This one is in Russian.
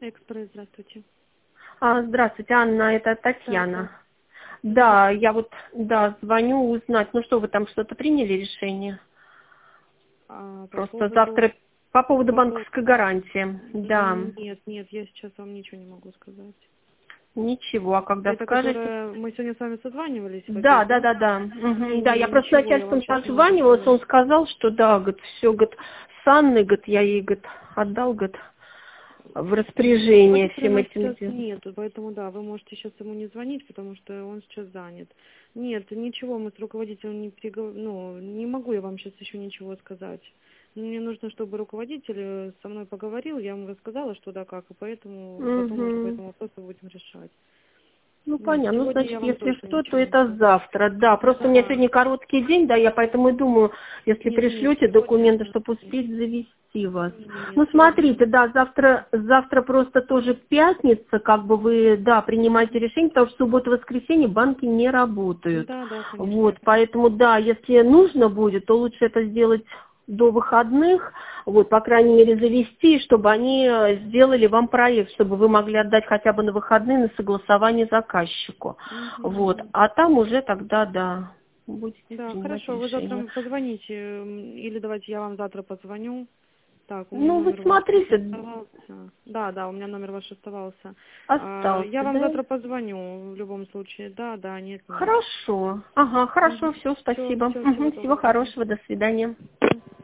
Экспресс, здравствуйте. Здравствуйте, Анна, это Татьяна. Здравствуйте. Да, я вот, звоню узнать, ну что, вы там что-то приняли решение? По Просто поводу... завтра по поводу По поводу... банковской гарантии. Да, Нет, я сейчас вам ничего не могу сказать. ничего, а когда Это скажете? которая... Мы сегодня с вами созванивались в Да, обед, да, да? да, да. Мгм. Да, я просто с Ничего, я вам начальством сейчас не могу созванивалась, сказать. он сказал, что да, говорит, все, говорит, с Анной, говорит, я ей, говорит, отдал, говорит, в распоряжение всем Руководителя этим сейчас делом. нету, поэтому да, вы можете сейчас ему не звонить, потому что он сейчас занят. Нет, ничего, мы с руководителем не не могу я вам сейчас еще ничего сказать. Мне нужно, чтобы руководитель со мной поговорил, я ему рассказала, что да как, и поэтому потом уже по Мгм. этому вопросу будем решать. Ну, Нет, понятно. Ну, сегодня я значит, вам если точно что, то ничего не это скажу. завтра. Да, просто у меня Да, сегодня короткий день, да, я поэтому и думаю, если нет, пришлете документы, сегодня... чтобы успеть завести вас. Нет, Ну, сегодня... смотрите, да, завтра просто тоже пятница, как бы вы, да, принимаете решение, потому что в субботу и воскресенье банки не работают. Да, да, конечно, я Вот, понимаю. поэтому, да, если нужно будет, то лучше это сделать до выходных, вот, по крайней мере, завести, чтобы они сделали вам проект, чтобы вы могли отдать хотя бы на выходные на согласование заказчику. Вот, Мгм. а там уже тогда, да, будете Да, принимать хорошо, вы завтра решение. позвоните, или давайте я вам завтра позвоню. Так, у меня Ну, вы номер ваш смотрите, оставался. Да, да, у меня номер ваш оставался. Я остался, вам да? завтра позвоню в любом случае. Да, да, нет, нет. Хорошо. Ага, хорошо, все, Все, спасибо. все, всего Всего доброго. хорошего, до свидания.